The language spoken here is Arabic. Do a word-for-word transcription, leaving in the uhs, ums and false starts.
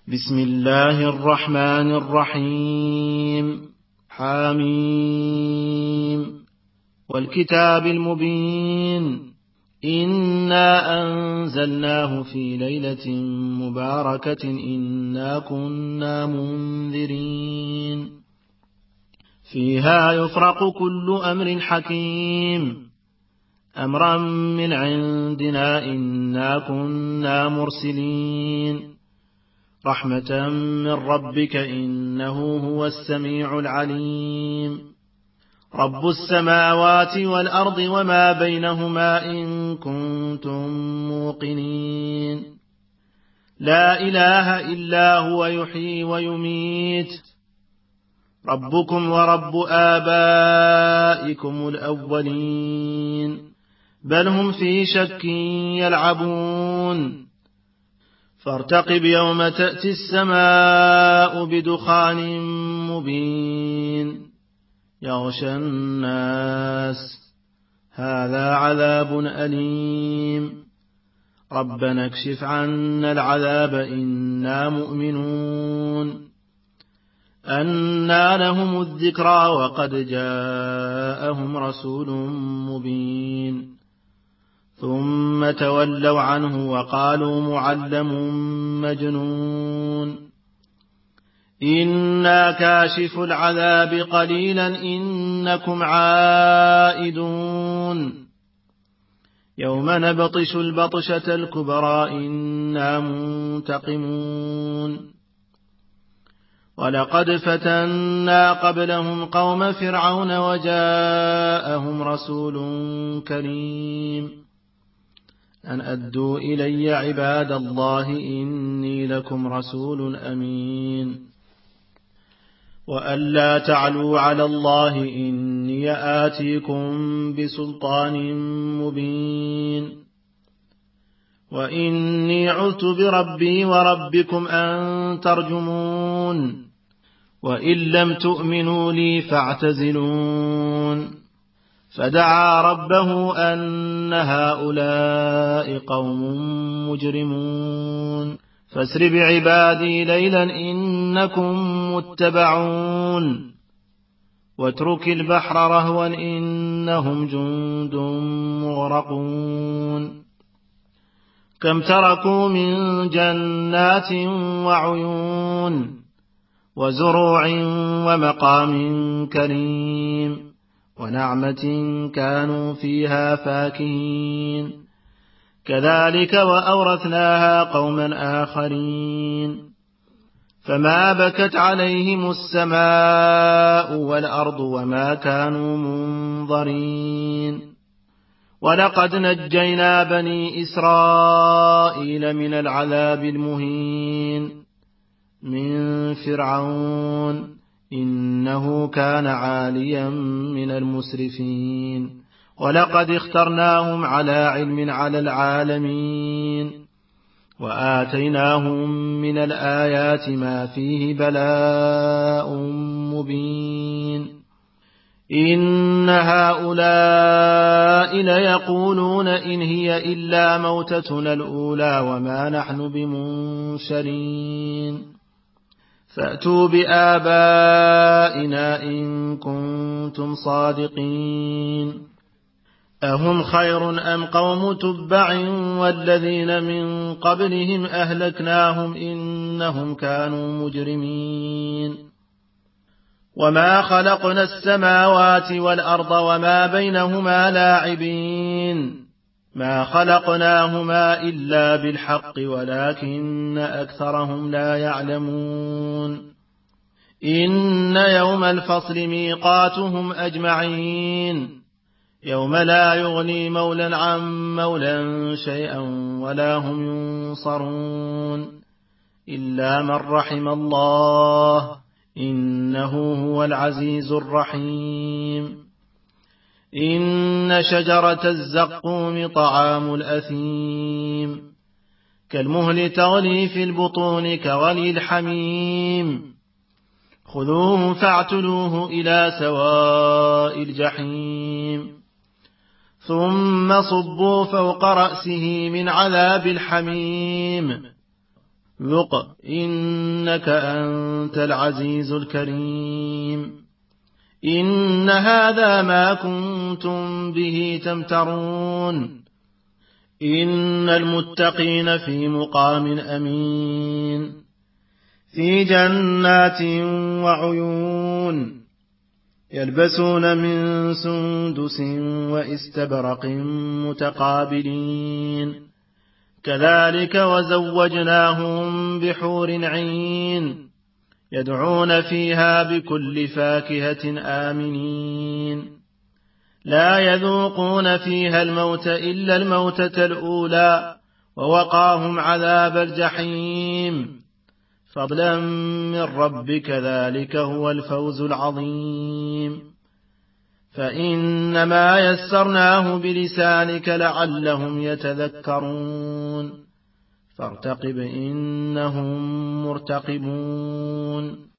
بسم الله الرحمن الرحيم. حاميم والكتاب المبين إنا أنزلناه في ليلة مباركة إنا كنا منذرين فيها يفرق كل أمر حكيم أمرا من عندنا إنا كنا مرسلين رحمة من ربك إنه هو السميع العليم رب السماوات والأرض وما بينهما إن كنتم موقنين لا إله إلا هو يحيي ويميت ربكم ورب آبائكم الأولين بل هم في شك يلعبون فارتقب يوم تأتي السماء بدخان مبين يغشى الناس هذا عذاب أليم ربنا اكشف عنا العذاب إنا مؤمنون أنى لهم الذكرى وقد جاءهم رسول مبين ثم تولوا عنه وقالوا معلم مجنون إنا كاشف العذاب قليلا إنكم عائدون يوم نبطش البطشة الكبرى إنا منتقمون ولقد فتنا قبلهم قوم فرعون وجاءهم رسول كريم أن أدوا إلي عباد الله إني لكم رسول أمين وأن لا تعلوا على الله إني آتيكم بسلطان مبين وإني عذت بربي وربكم أن ترجمون وإن لم تؤمنوا لي فاعتزلون فدعا ربه أن هؤلاء قوم مجرمون فاسر بعبادي ليلا إنكم متبعون واترك البحر رهوا إنهم جند مغرقون كم تركوا من جنات وعيون وزروع ومقام كريم ونعمة كانوا فيها فاكهين كذلك وأورثناها قوما آخرين فما بكت عليهم السماء والأرض وما كانوا منظرين ولقد نجينا بني إسرائيل من العذاب المهين من فرعون إنه كان عاليا من المسرفين ولقد اخترناهم على علم على العالمين وآتيناهم من الآيات ما فيه بلاء مبين إن هؤلاء ليقولون إن هي إلا موتتنا الأولى وما نحن بمنشرين فأتوا بآبائنا إن كنتم صادقين أهم خير أم قوم تبع والذين من قبلهم أهلكناهم إنهم كانوا مجرمين وما خلقنا السماوات والأرض وما بينهما لاعبين ما خلقناهما إلا بالحق ولكن أكثرهم لا يعلمون إن يوم الفصل ميقاتهم أجمعين يوم لا يغني مولى عن مولى شيئا ولا هم ينصرون إلا من رحم الله إنه هو العزيز الرحيم إن شجرة الزقوم طعام الأثيم كالمهل تغلي في البطون كغلي الحميم خذوه فاعتلوه إلى سواء الجحيم ثم صبوا فوق رأسه من عذاب الحميم ذق إنك أنت العزيز الكريم إن هذا ما كنتم به تمترون إن المتقين في مقام أمين في جنات وعيون يلبسون من سندس وإستبرق متقابلين كذلك وزوجناهم بحور عين يدعون فيها بكل فاكهة آمنين لا يذوقون فيها الموت إلا الموتة الأولى ووقاهم عذاب الجحيم فضلا من ربك ذلك هو الفوز العظيم فإنما يسرناه بلسانك لعلهم يتذكرون فارتقب إنهم مرتقبون